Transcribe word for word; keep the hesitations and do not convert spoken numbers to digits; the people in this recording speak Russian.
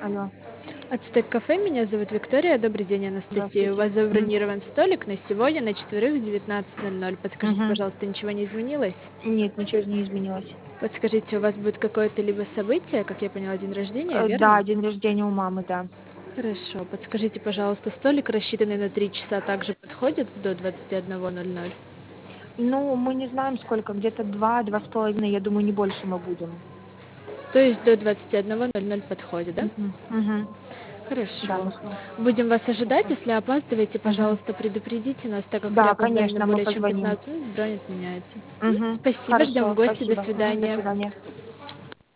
Алло, Ацтек кафе, меня зовут Виктория. Добрый день, Анастасия. У здравствуйте. вас Мгм. забронирован столик на сегодня на четверых в девятнадцать ноль ноль. Подскажите, Мгм. пожалуйста, ничего не изменилось? Нет, ничего не изменилось. Подскажите, у вас будет какое-то либо событие, как я поняла, день рождения, Э, да, верно? день рождения у мамы, да. Хорошо. Подскажите, пожалуйста, столик, рассчитанный на три часа, также подходит до двадцати одного ноль ноль? Ну, мы не знаем сколько, где-то два, два с половиной, я думаю, не больше мы будем. То есть до двадцати одного ноль ноль подходит, да? Мгм. Мгм. Да, Хорошо. на слух. Будем вас ожидать. Если опаздываете, Мгм. пожалуйста, предупредите нас, так как при Да, опоздании на конечно, мы более чем позвоним. пятнадцать минут бронь отменяется. М, Мгм. Спасибо, ждем в Хорошо, гости. До спасибо. Мгм. До свидания. свидания.